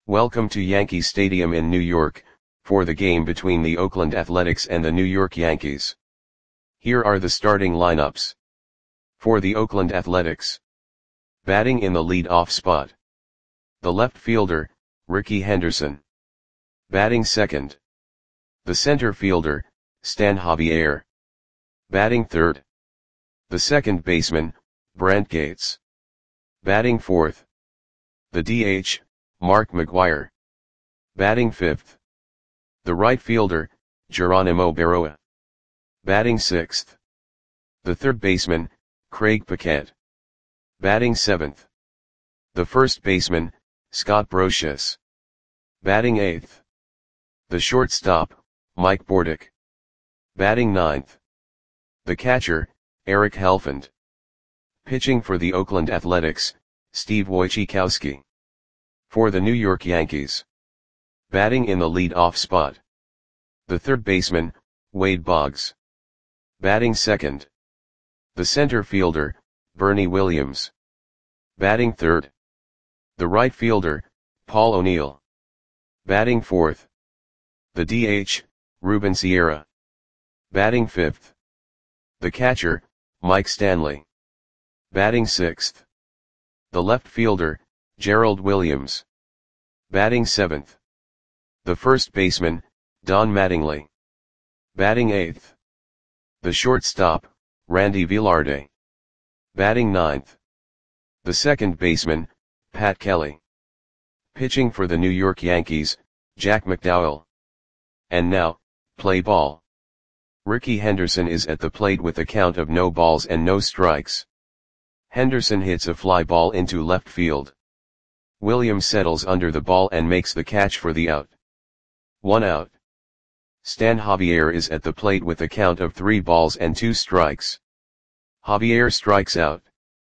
Welcome to Yankee Stadium in New York, for the game between the Oakland Athletics and the New York Yankees. Here are the starting lineups. For the Oakland Athletics. Batting in the lead-off spot. The left fielder, Rickey Henderson. Batting second. The center fielder, Stan Javier. Batting third. The second baseman, Brent Gates. Batting fourth. The DH, Mark McGwire. Batting fifth. The right fielder, Geronimo Berroa. Batting sixth. The third baseman, Craig Paquette. Batting seventh. The first baseman, Scott Brosius. Batting eighth. The shortstop, Mike Bordick. Batting ninth. The catcher, Eric Helfand. Pitching for the Oakland Athletics, Steve Wojciechowski. For the New York Yankees. Batting in the lead-off spot. The third baseman, Wade Boggs. Batting second. The center fielder, Bernie Williams. Batting third. The right fielder, Paul O'Neill. Batting fourth. The DH, Ruben Sierra. Batting fifth. The catcher, Mike Stanley. Batting sixth. The left fielder, Gerald Williams. Batting seventh. The first baseman, Don Mattingly. Batting eighth. The shortstop, Randy Velarde. Batting ninth. The second baseman, Pat Kelly. Pitching for the New York Yankees, Jack McDowell. And now, play ball. Rickey Henderson is at the plate with a count of no balls and no strikes. Henderson hits a fly ball into left field. Williams settles under the ball and makes the catch for the out. 1 out. Stan Javier is at the plate with a count of 3 balls and 2 strikes. Javier strikes out.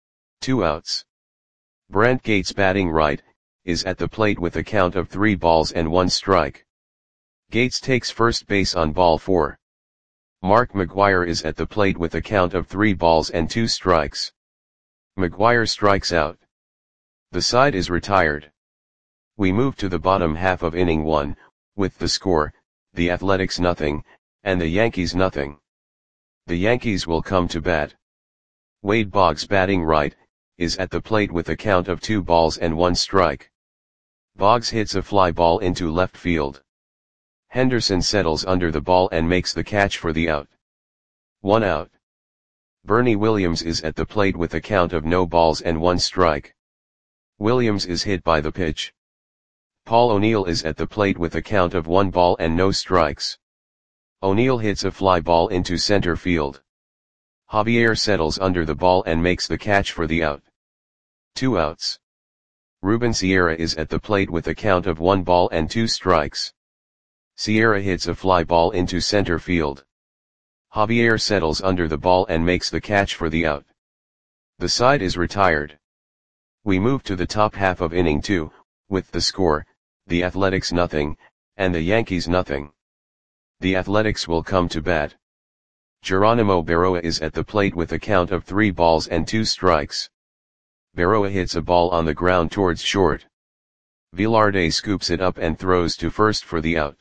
2 outs. Brent Gates, batting right, is at the plate with a count of 3 balls and 1 strike. Gates takes first base on ball 4. Mark McGwire is at the plate with a count of 3 balls and 2 strikes. McGwire strikes out. The side is retired. We move to the bottom half of inning 1, with the score, the Athletics 0, and the Yankees 0. The Yankees will come to bat. Wade Boggs, batting right, is at the plate with a count of 2 balls and 1 strike. Boggs hits a fly ball into left field. Henderson settles under the ball and makes the catch for the out. 1 out. Bernie Williams is at the plate with a count of no balls and 1 strike. Williams is hit by the pitch. Paul O'Neill is at the plate with a count of 1 ball and no strikes. O'Neill hits a fly ball into center field. Javier settles under the ball and makes the catch for the out. 2 outs. Ruben Sierra is at the plate with a count of 1 ball and 2 strikes. Sierra hits a fly ball into center field. Javier settles under the ball and makes the catch for the out. The side is retired. We move to the top half of inning 2, with the score, the Athletics 0, and the Yankees 0. The Athletics will come to bat. Geronimo Berroa is at the plate with a count of 3 balls and 2 strikes. Berroa hits a ball on the ground towards short. Velarde scoops it up and throws to first for the out.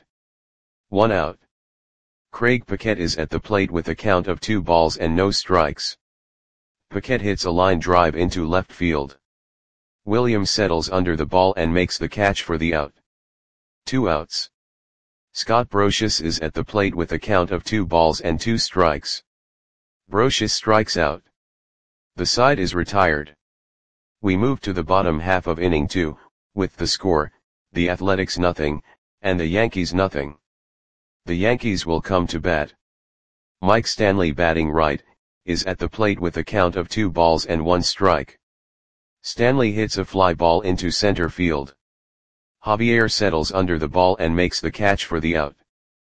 1 out. Craig Paquette is at the plate with a count of 2 balls and no strikes. Paquette hits a line drive into left field. Williams settles under the ball and makes the catch for the out. 2 outs. Scott Brosius is at the plate with a count of 2 balls and 2 strikes. Brosius strikes out. The side is retired. We move to the bottom half of inning 2, with the score, the Athletics 0, and the Yankees 0. The Yankees will come to bat. Mike Stanley, batting right, is at the plate with a count of 2 balls and 1 strike. Stanley hits a fly ball into center field. Javier settles under the ball and makes the catch for the out.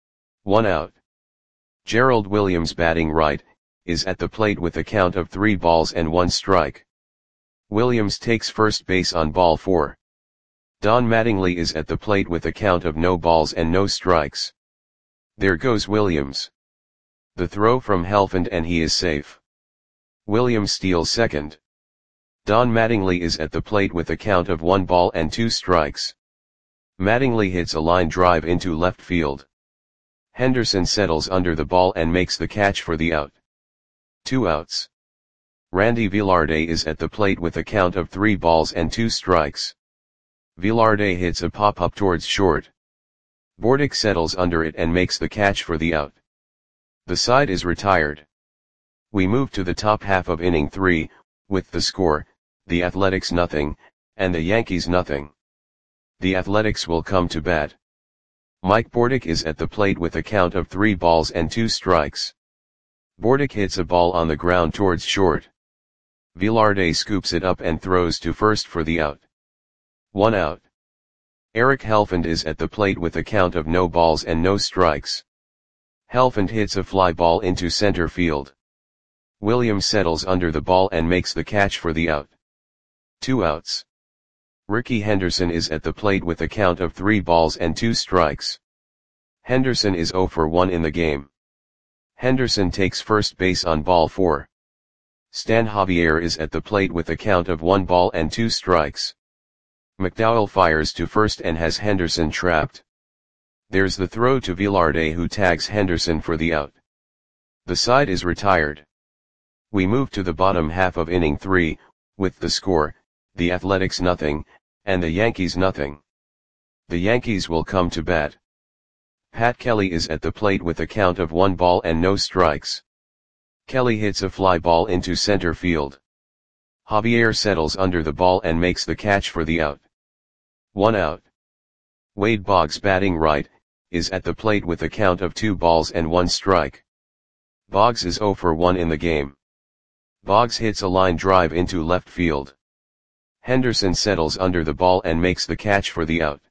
1 out. Gerald Williams, batting right, is at the plate with a count of 3 balls and 1 strike. Williams takes first base on ball 4. Don Mattingly is at the plate with a count of no balls and no strikes. There goes Williams. The throw from Helfand and he is safe. Williams steals second. Don Mattingly is at the plate with a count of 1 ball and 2 strikes. Mattingly hits a line drive into left field. Henderson settles under the ball and makes the catch for the out. 2 outs. Randy Velarde is at the plate with a count of 3 balls and 2 strikes. Velarde hits a pop-up towards short. Bordick settles under it and makes the catch for the out. The side is retired. We move to the top half of inning 3, with the score, the Athletics nothing, and the Yankees nothing. The Athletics will come to bat. Mike Bordick is at the plate with a count of 3 balls and 2 strikes. Bordick hits a ball on the ground towards short. Velarde scoops it up and throws to first for the out. 1 out. Eric Helfand is at the plate with a count of no balls and no strikes. Helfand hits a fly ball into center field. Williams settles under the ball and makes the catch for the out. 2 outs. Rickey Henderson is at the plate with a count of 3 balls and 2 strikes. Henderson is 0 for 1 in the game. Henderson takes first base on ball 4. Stan Javier is at the plate with a count of 1 ball and 2 strikes. McDowell fires to first and has Henderson trapped. There's the throw to Velarde, who tags Henderson for the out. The side is retired. We move to the bottom half of inning 3, with the score, the Athletics nothing, and the Yankees nothing. The Yankees will come to bat. Pat Kelly is at the plate with a count of 1 ball and no strikes. Kelly hits a fly ball into center field. Javier settles under the ball and makes the catch for the out. 1 out. Wade Boggs, batting right, is at the plate with a count of 2 balls and 1 strike. Boggs is 0 for 1 in the game. Boggs hits a line drive into left field. Henderson settles under the ball and makes the catch for the out.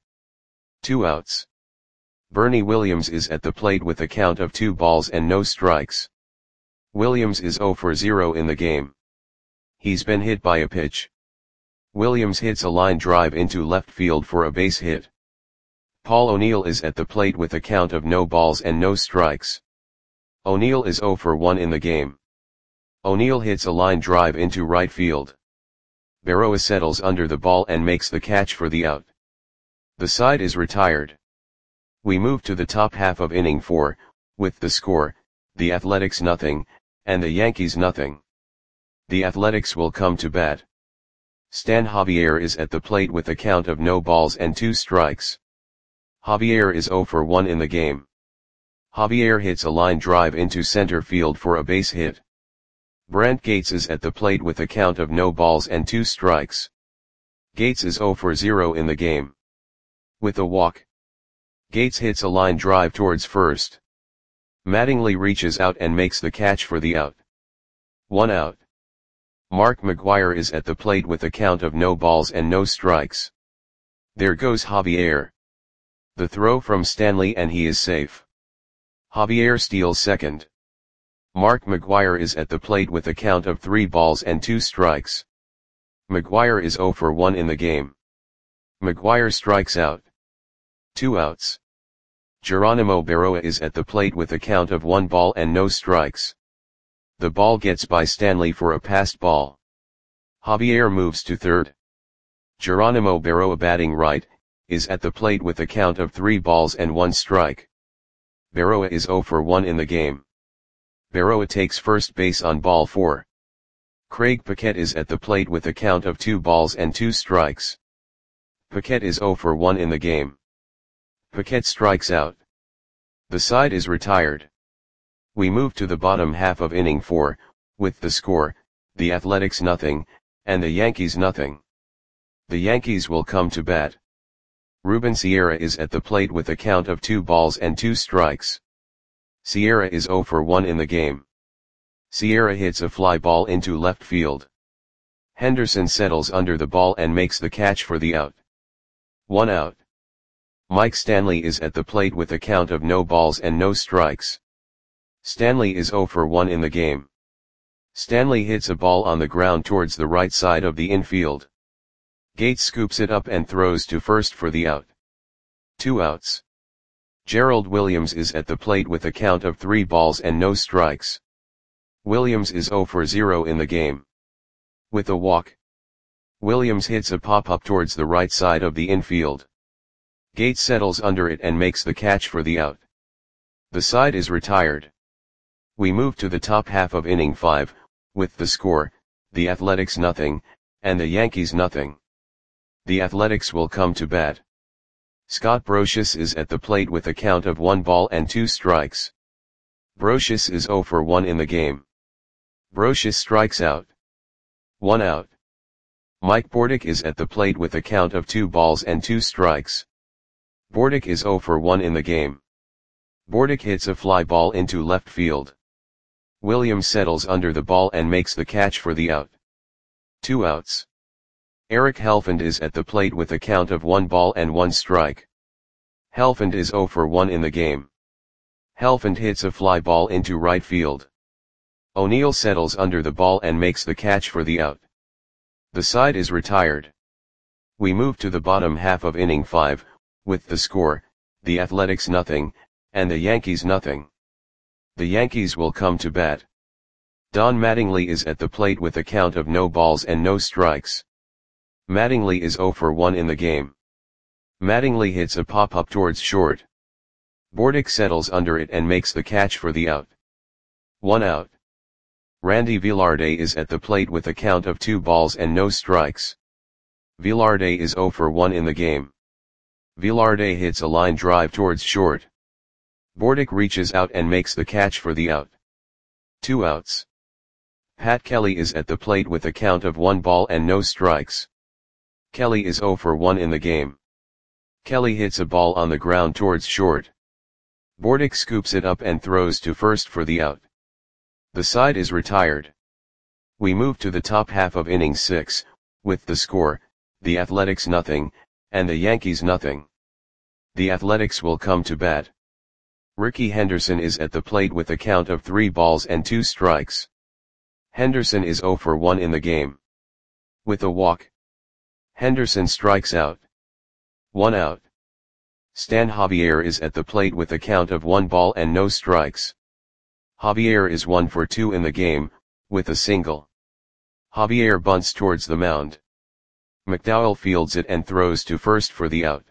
2 outs. Bernie Williams is at the plate with a count of 2 balls and no strikes. Williams is 0 for 0 in the game. He's been hit by a pitch. Williams hits a line drive into left field for a base hit. Paul O'Neill is at the plate with a count of no balls and no strikes. O'Neill is 0 for 1 in the game. O'Neill hits a line drive into right field. Berroa settles under the ball and makes the catch for the out. The side is retired. We move to the top half of inning 4, with the score, the Athletics nothing, and the Yankees nothing. The Athletics will come to bat. Stan Javier is at the plate with a count of no balls and 2 strikes. Javier is 0 for 1 in the game. Javier hits a line drive into center field for a base hit. Brant Gates is at the plate with a count of no balls and 2 strikes. Gates is 0 for 0 in the game. With a walk. Gates hits a line drive towards first. Mattingly reaches out and makes the catch for the out. 1 out. Mark McGwire is at the plate with a count of no balls and no strikes. There goes Javier. The throw from Stanley and he is safe. Javier steals second. Mark McGwire is at the plate with a count of 3 balls and 2 strikes. McGwire is 0 for 1 in the game. McGwire strikes out. 2 outs. Geronimo Berroa is at the plate with a count of 1 ball and no strikes. The ball gets by Stanley for a passed ball. Javier moves to third. Geronimo Berroa, batting right, is at the plate with a count of 3 balls and 1 strike. Berroa is 0 for 1 in the game. Berroa takes first base on ball 4. Craig Paquette is at the plate with a count of 2 balls and 2 strikes. Paquette is 0 for 1 in the game. Paquette strikes out. The side is retired. We move to the bottom half of inning 4, with the score, the Athletics nothing, and the Yankees nothing. The Yankees will come to bat. Ruben Sierra is at the plate with a count of 2 balls and 2 strikes. Sierra is 0 for 1 in the game. Sierra hits a fly ball into left field. Henderson settles under the ball and makes the catch for the out. 1 out. Mike Stanley is at the plate with a count of no balls and no strikes. Stanley is 0 for 1 in the game. Stanley hits a ball on the ground towards the right side of the infield. Gates scoops it up and throws to first for the out. 2 outs. Gerald Williams is at the plate with a count of 3 balls and no strikes. Williams is 0 for 0 in the game. With a walk. Williams hits a pop-up towards the right side of the infield. Gates settles under it and makes the catch for the out. The side is retired. We move to the top half of inning 5, with the score, the Athletics nothing, and the Yankees nothing. The Athletics will come to bat. Scott Brosius is at the plate with a count of 1 ball and 2 strikes. Brosius is 0 for 1 in the game. Brosius strikes out. 1 out. Mike Bordick is at the plate with a count of 2 balls and 2 strikes. Bordick is 0 for 1 in the game. Bordick hits a fly ball into left field. Williams settles under the ball and makes the catch for the out. 2 outs. Eric Helfand is at the plate with a count of 1 ball and 1 strike. Helfand is 0 for 1 in the game. Helfand hits a fly ball into right field. O'Neill settles under the ball and makes the catch for the out. The side is retired. We move to the bottom half of inning 5, with the score, the Athletics nothing, and the Yankees nothing. The Yankees will come to bat. Don Mattingly is at the plate with a count of no balls and no strikes. Mattingly is 0 for 1 in the game. Mattingly hits a pop-up towards short. Bordick settles under it and makes the catch for the out. 1 out. Randy Velarde is at the plate with a count of 2 balls and no strikes. Velarde is 0 for 1 in the game. Velarde hits a line drive towards short. Bordick reaches out and makes the catch for the out. 2 outs. Pat Kelly is at the plate with a count of 1 ball and no strikes. Kelly is 0 for 1 in the game. Kelly hits a ball on the ground towards short. Bordick scoops it up and throws to first for the out. The side is retired. We move to the top half of inning 6, with the score, the Athletics nothing, and the Yankees nothing. The Athletics will come to bat. Ricky Henderson is at the plate with a count of 3 balls and 2 strikes. Henderson is 0 for 1 in the game. With a walk, Henderson strikes out. 1 out. Stan Javier is at the plate with a count of 1 ball and no strikes. Javier is 1 for 2 in the game, with a single. Javier bunts towards the mound. McDowell fields it and throws to first for the out.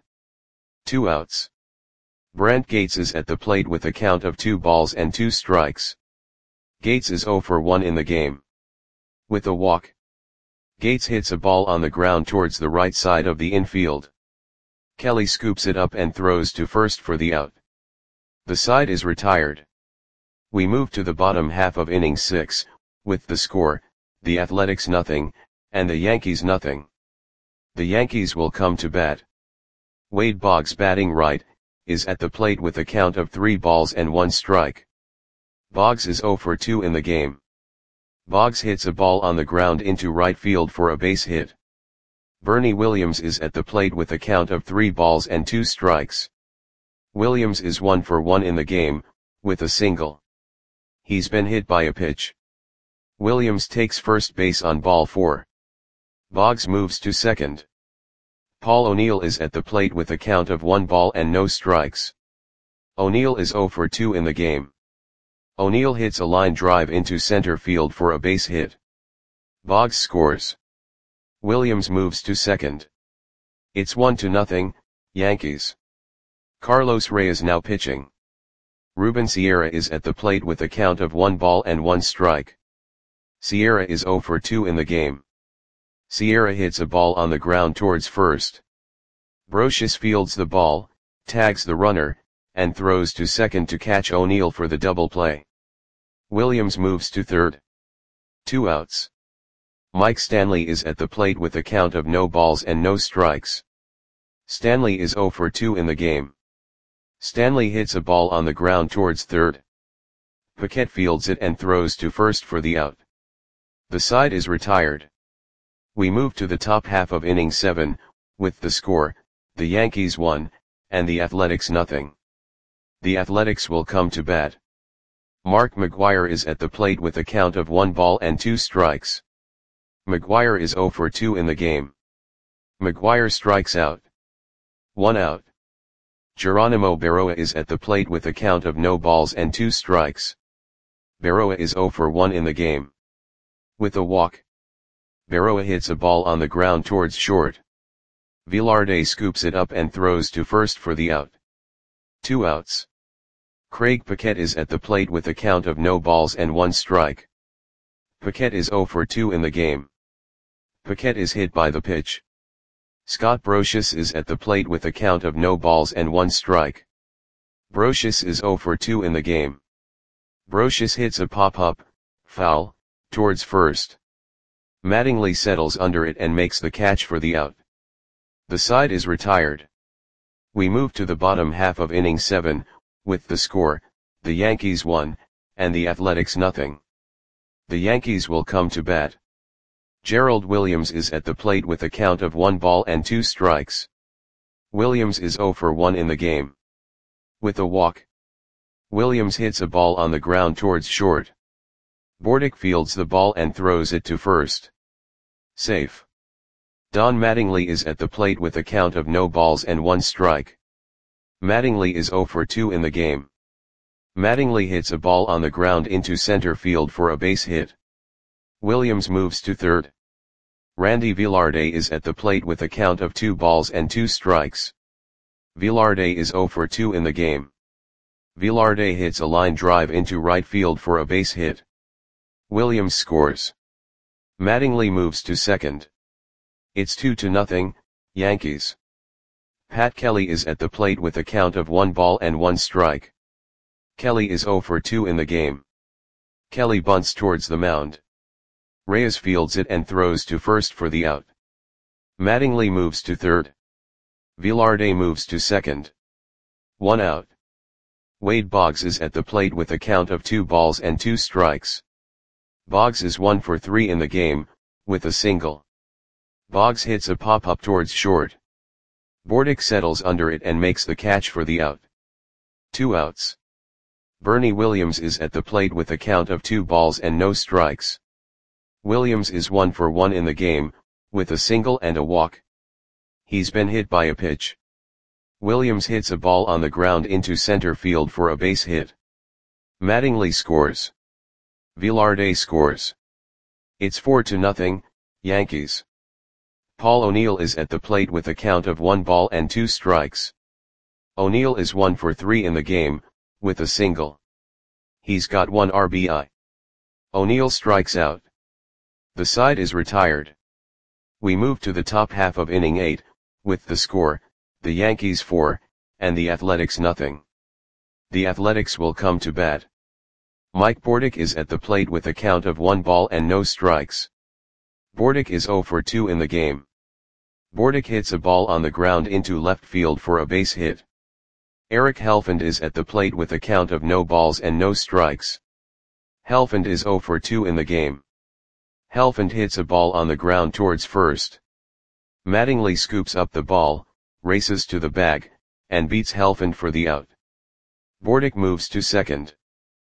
2 outs. Brent Gates is at the plate with a count of 2 balls and 2 strikes. Gates is 0 for 1 in the game. With a walk, Gates hits a ball on the ground towards the right side of the infield. Kelly scoops it up and throws to first for the out. The side is retired. We move to the bottom half of inning 6, with the score, the Athletics nothing, and the Yankees nothing. The Yankees will come to bat. Wade Boggs, batting right, is at the plate with a count of 3 balls and 1 strike. Boggs is 0 for 2 in the game. Boggs hits a ball on the ground into right field for a base hit. Bernie Williams is at the plate with a count of 3 balls and 2 strikes. Williams is 1 for 1 in the game, with a single. He's been hit by a pitch. Williams takes first base on ball 4. Boggs moves to second. Paul O'Neill is at the plate with a count of 1 ball and no strikes. O'Neill is 0 for 2 in the game. O'Neill hits a line drive into center field for a base hit. Boggs scores. Williams moves to second. It's 1-0, Yankees. Carlos Reyes now pitching. Ruben Sierra is at the plate with a count of 1 ball and 1 strike. Sierra is 0 for 2 in the game. Sierra hits a ball on the ground towards first. Brosius fields the ball, tags the runner, and throws to second to catch O'Neill for the double play. Williams moves to third. 2 outs. Mike Stanley is at the plate with a count of no balls and no strikes. Stanley is 0 for 2 in the game. Stanley hits a ball on the ground towards third. Paquette fields it and throws to first for the out. The side is retired. We move to the top half of inning 7, with the score, the Yankees 1, and the Athletics nothing. The Athletics will come to bat. Mark McGwire is at the plate with a count of 1 ball and 2 strikes. McGwire is 0 for 2 in the game. McGwire strikes out. 1 out. Geronimo Berroa is at the plate with a count of no balls and 2 strikes. Berroa is 0 for 1 in the game. With a walk, Berroa hits a ball on the ground towards short. Velarde scoops it up and throws to first for the out. 2 outs. Craig Paquette is at the plate with a count of no balls and 1 strike. Paquette is 0 for 2 in the game. Paquette is hit by the pitch. Scott Brosius is at the plate with a count of no balls and 1 strike. Brosius is 0 for 2 in the game. Brosius hits a pop-up, foul, towards first. Mattingly settles under it and makes the catch for the out. The side is retired. We move to the bottom half of inning 7, with the score, the Yankees 1, and the Athletics nothing. The Yankees will come to bat. Gerald Williams is at the plate with a count of 1 ball and 2 strikes. Williams is 0 for 1 in the game. With a walk, Williams hits a ball on the ground towards short. Bordick fields the ball and throws it to first. Safe. Don Mattingly is at the plate with a count of no balls and 1 strike. Mattingly is 0 for 2 in the game. Mattingly hits a ball on the ground into center field for a base hit. Williams moves to third. Randy Velarde is at the plate with a count of 2 balls and 2 strikes. Velarde is 0 for 2 in the game. Velarde hits a line drive into right field for a base hit. Williams scores. Mattingly moves to second. It's 2-0, Yankees. Pat Kelly is at the plate with a count of 1 ball and 1 strike. Kelly is 0 for 2 in the game. Kelly bunts towards the mound. Reyes fields it and throws to first for the out. Mattingly moves to third. Velarde moves to second. 1 out. Wade Boggs is at the plate with a count of 2 balls and 2 strikes. Boggs is 1 for 3 in the game, with a single. Boggs hits a pop-up towards short. Bordick settles under it and makes the catch for the out. 2 outs. Bernie Williams is at the plate with a count of 2 balls and no strikes. Williams is 1 for 1 in the game, with a single and a walk. He's been hit by a pitch. Williams hits a ball on the ground into center field for a base hit. Mattingly scores. Velarde scores. It's 4-0, Yankees. Paul O'Neill is at the plate with a count of 1 ball and 2 strikes. O'Neill is 1 for 3 in the game, with a single. He's got 1 RBI. O'Neill strikes out. The side is retired. We move to the top half of inning 8, with the score, the Yankees 4, and the Athletics nothing. The Athletics will come to bat. Mike Bordick is at the plate with a count of 1 ball and no strikes. Bordick is 0 for 2 in the game. Bordick hits a ball on the ground into left field for a base hit. Eric Helfand is at the plate with a count of no balls and no strikes. Helfand is 0 for 2 in the game. Helfand hits a ball on the ground towards first. Mattingly scoops up the ball, races to the bag, and beats Helfand for the out. Bordick moves to second.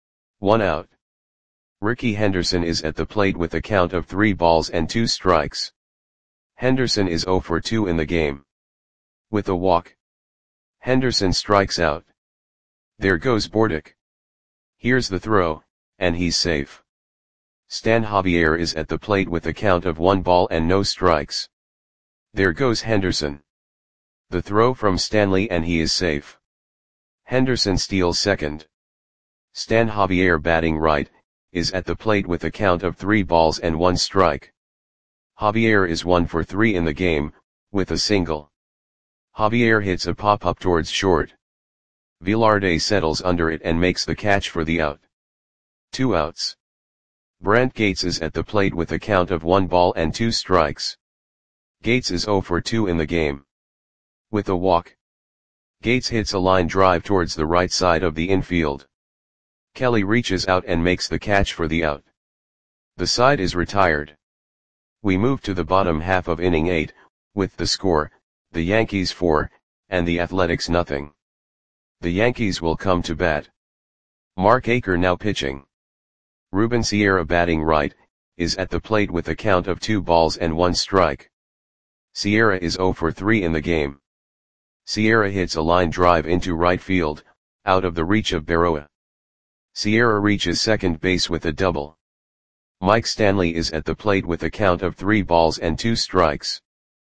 1 out. Ricky Henderson is at the plate with a count of 3 balls and 2 strikes. Henderson is 0 for 2 in the game. With a walk, Henderson strikes out. There goes Bordick. Here's the throw, and he's safe. Stan Javier is at the plate with a count of 1 ball and no strikes. There goes Henderson. The throw from Stanley and he is safe. Henderson steals second. Stan Javier batting right, is at the plate with a count of 3 balls and 1 strike. Javier is 1 for 3 in the game, with a single. Javier hits a pop-up towards short. Velarde settles under it and makes the catch for the out. 2 outs. Brent Gates is at the plate with a count of 1 ball and 2 strikes. Gates is 0 for 2 in the game. With a walk, Gates hits a line drive towards the right side of the infield. Kelly reaches out and makes the catch for the out. The side is retired. We move to the bottom half of inning 8, with the score, the Yankees 4, and the Athletics nothing. The Yankees will come to bat. Mark Aker now pitching. Ruben Sierra batting right, is at the plate with a count of 2 balls and 1 strike. Sierra is 0 for 3 in the game. Sierra hits a line drive into right field, out of the reach of Berroa. Sierra reaches second base with a double. Mike Stanley is at the plate with a count of 3 balls and 2 strikes.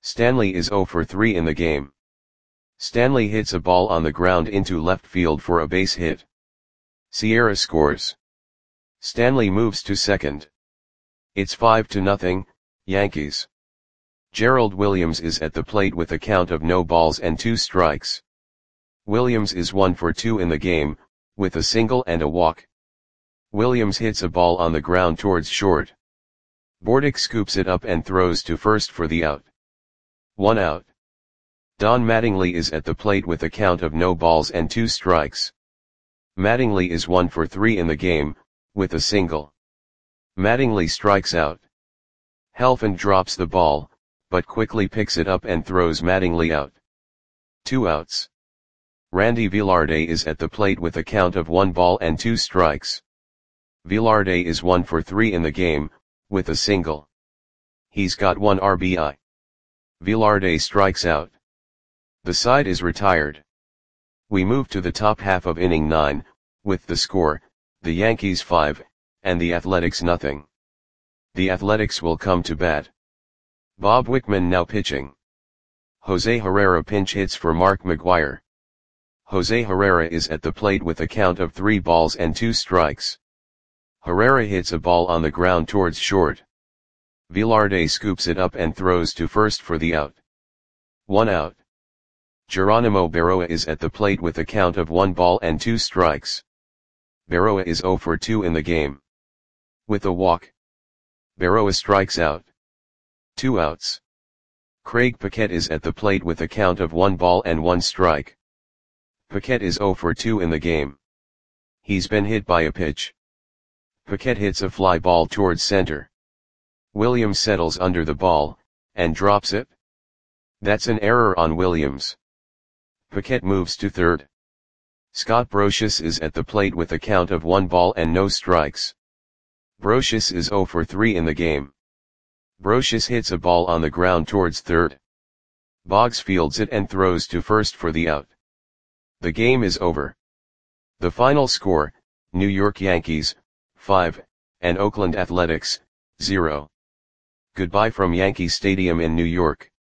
Stanley is 0 for 3 in the game. Stanley hits a ball on the ground into left field for a base hit. Sierra scores. Stanley moves to second. It's 5-0, Yankees. Gerald Williams is at the plate with a count of no balls and 2 strikes. Williams is 1 for 2 in the game, with a single and a walk. Williams hits a ball on the ground towards short. Bordick scoops it up and throws to first for the out. 1 out. Don Mattingly is at the plate with a count of no balls and 2 strikes. Mattingly is 1 for 3 in the game, with a single. Mattingly strikes out. Helfand drops the ball, but quickly picks it up and throws Mattingly out. 2 outs. Randy Velarde is at the plate with a count of 1 ball and 2 strikes. Velarde is 1 for 3 in the game, with a single. He's got 1 RBI. Velarde strikes out. The side is retired. We move to the top half of inning 9, with the score, the Yankees 5, and the Athletics nothing. The Athletics will come to bat. Bob Wickman now pitching. Jose Herrera pinch hits for Mark McGwire. Jose Herrera is at the plate with a count of 3 balls and 2 strikes. Herrera hits a ball on the ground towards short. Velarde scoops it up and throws to first for the out. 1 out. Geronimo Berroa is at the plate with a count of 1 ball and 2 strikes. Berroa is 0 for 2 in the game. With a walk. Berroa strikes out. 2 outs. Craig Paquette is at the plate with a count of 1 ball and 1 strike. Paquette is 0 for 2 in the game. He's been hit by a pitch. Paquette hits a fly ball towards center. Williams settles under the ball, and drops it. That's an error on Williams. Paquette moves to third. Scott Brosius is at the plate with a count of 1 ball and no strikes. Brosius is 0 for 3 in the game. Brosius hits a ball on the ground towards third. Boggs fields it and throws to first for the out. The game is over. The final score, New York Yankees, 5, and Oakland Athletics, 0. Goodbye from Yankee Stadium in New York.